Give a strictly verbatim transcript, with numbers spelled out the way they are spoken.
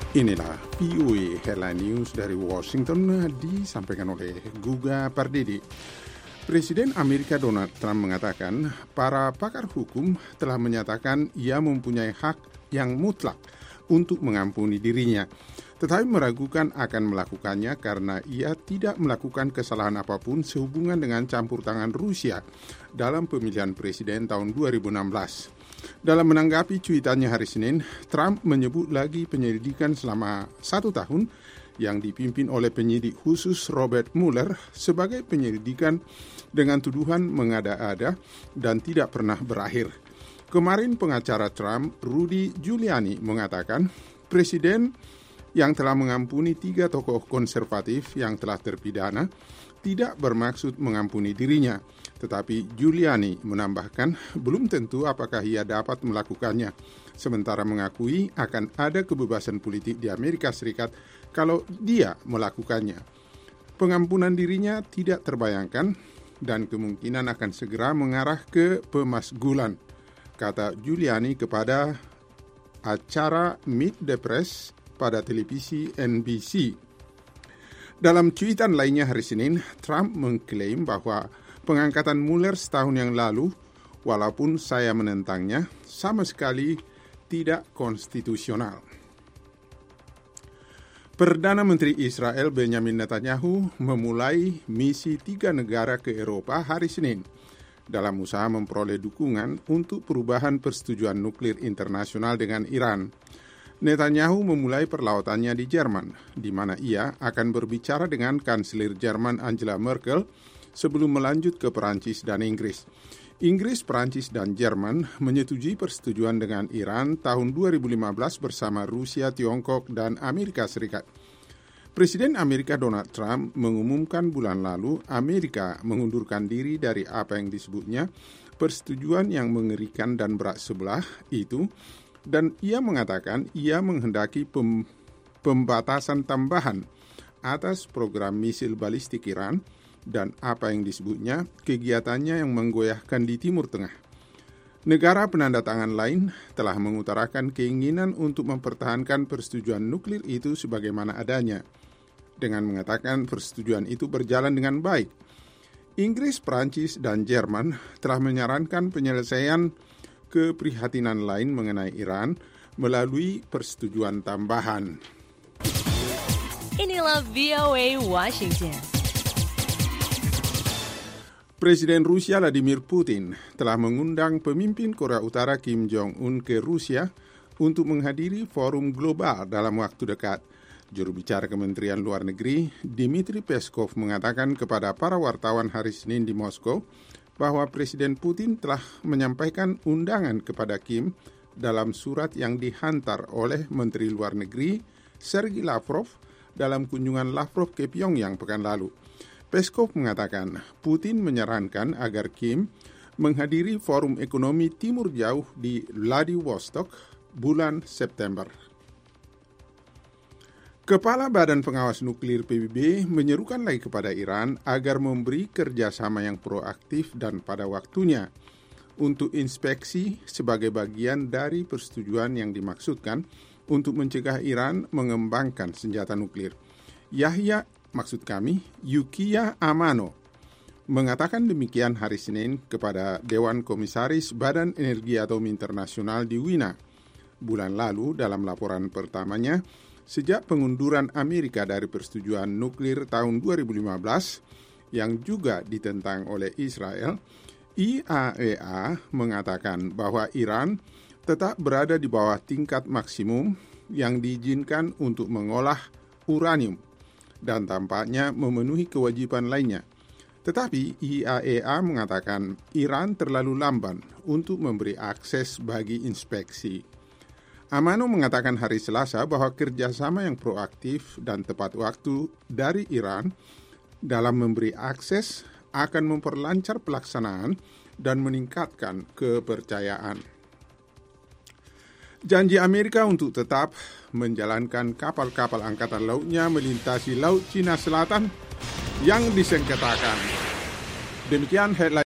Inilah V O A Headline News dari Washington disampaikan oleh Guga Pardede. Presiden Amerika Donald Trump mengatakan para pakar hukum telah menyatakan ia mempunyai hak yang mutlak untuk mengampuni dirinya, tetapi meragukan akan melakukannya karena ia tidak melakukan kesalahan apapun sehubungan dengan campur tangan Rusia dalam pemilihan presiden tahun dua ribu enam belas. Dalam menanggapi cuitannya hari Senin, Trump menyebut lagi penyelidikan selama satu tahun yang dipimpin oleh penyidik khusus Robert Mueller sebagai penyelidikan dengan tuduhan mengada-ada dan tidak pernah berakhir. Kemarin pengacara Trump, Rudy Giuliani, mengatakan presiden yang telah mengampuni tiga tokoh konservatif yang telah terpidana tidak bermaksud mengampuni dirinya. Tetapi Giuliani menambahkan belum tentu apakah ia dapat melakukannya, sementara mengakui akan ada kebebasan politik di Amerika Serikat kalau dia melakukannya. Pengampunan dirinya tidak terbayangkan dan kemungkinan akan segera mengarah ke pemasgulan, kata Giuliani kepada acara Meet the Press pada televisi N B C. Dalam cuitan lainnya hari Senin, Trump mengklaim bahwa pengangkatan Mueller setahun yang lalu, walaupun saya menentangnya, sama sekali tidak konstitusional. Perdana Menteri Israel Benjamin Netanyahu memulai misi tiga negara ke Eropa hari Senin dalam usaha memperoleh dukungan untuk perubahan persetujuan nuklir internasional dengan Iran. Netanyahu memulai perlautannya di Jerman, di mana ia akan berbicara dengan Kanselir Jerman Angela Merkel sebelum melanjut ke Perancis dan Inggris. Inggris, Perancis, dan Jerman menyetujui persetujuan dengan Iran tahun dua ribu lima belas bersama Rusia, Tiongkok, dan Amerika Serikat. Presiden Amerika Donald Trump mengumumkan bulan lalu Amerika mengundurkan diri dari apa yang disebutnya persetujuan yang mengerikan dan berat sebelah itu, dan ia mengatakan ia menghendaki pem, pembatasan tambahan atas program misil balistik Iran dan apa yang disebutnya kegiatannya yang menggoyahkan di Timur Tengah. Negara penandatangan lain telah mengutarakan keinginan untuk mempertahankan persetujuan nuklir itu sebagaimana adanya, dengan mengatakan persetujuan itu berjalan dengan baik. Inggris, Prancis, dan Jerman telah menyarankan penyelesaian keprihatinan lain mengenai Iran melalui persetujuan tambahan. Inilah V O A Washington. Presiden Rusia Vladimir Putin telah mengundang pemimpin Korea Utara Kim Jong-un ke Rusia untuk menghadiri forum global dalam waktu dekat. Juru bicara Kementerian Luar Negeri Dmitry Peskov mengatakan kepada para wartawan hari Senin di Moskow bahwa Presiden Putin telah menyampaikan undangan kepada Kim dalam surat yang dihantar oleh Menteri Luar Negeri Sergei Lavrov dalam kunjungan Lavrov ke Pyongyang pekan lalu. Peskov mengatakan Putin menyarankan agar Kim menghadiri Forum Ekonomi Timur Jauh di Vladivostok bulan September. Kepala Badan Pengawas Nuklir P B B menyerukan lagi kepada Iran agar memberi kerjasama yang proaktif dan pada waktunya untuk inspeksi sebagai bagian dari persetujuan yang dimaksudkan untuk mencegah Iran mengembangkan senjata nuklir. Yahya, maksud kami, Yukiya Amano, mengatakan demikian hari Senin kepada Dewan Komisaris Badan Energi Atom Internasional di Wina bulan lalu dalam laporan pertamanya sejak pengunduran Amerika dari persetujuan nuklir tahun dua ribu lima belas yang juga ditentang oleh Israel. I A E A mengatakan bahwa Iran tetap berada di bawah tingkat maksimum yang diizinkan untuk mengolah uranium dan tampaknya memenuhi kewajiban lainnya. Tetapi I A E A mengatakan Iran terlalu lamban untuk memberi akses bagi inspeksi. Amano mengatakan hari Selasa bahwa kerjasama yang proaktif dan tepat waktu dari Iran dalam memberi akses akan memperlancar pelaksanaan dan meningkatkan kepercayaan. Janji Amerika untuk tetap menjalankan kapal-kapal angkatan lautnya melintasi Laut Cina Selatan yang disengketakan. Demikian headline